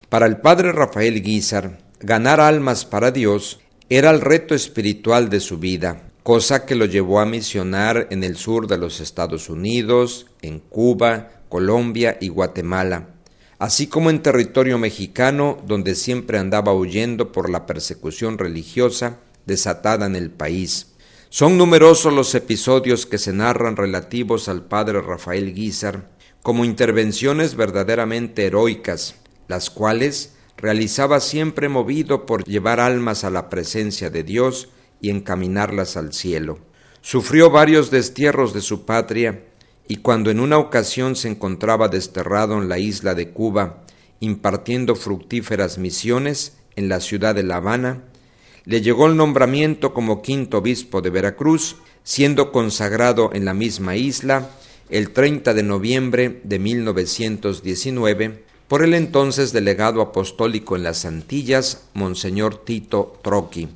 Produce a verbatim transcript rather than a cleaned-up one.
Para el padre Rafael Guízar, ganar almas para Dios era el reto espiritual de su vida, cosa que lo llevó a misionar en el sur de los Estados Unidos, en Cuba, Colombia y Guatemala, así como en territorio mexicano, donde siempre andaba huyendo por la persecución religiosa desatada en el país. Son numerosos los episodios que se narran relativos al padre Rafael Guízar como intervenciones verdaderamente heroicas, las cuales realizaba siempre movido por llevar almas a la presencia de Dios y encaminarlas al cielo. Sufrió varios destierros de su patria y cuando en una ocasión se encontraba desterrado en la isla de Cuba, impartiendo fructíferas misiones en la ciudad de La Habana, le llegó el nombramiento como quinto obispo de Veracruz, siendo consagrado en la misma isla el treinta de noviembre de mil novecientos diecinueve por el entonces delegado apostólico en las Antillas, Monseñor Tito Troqui.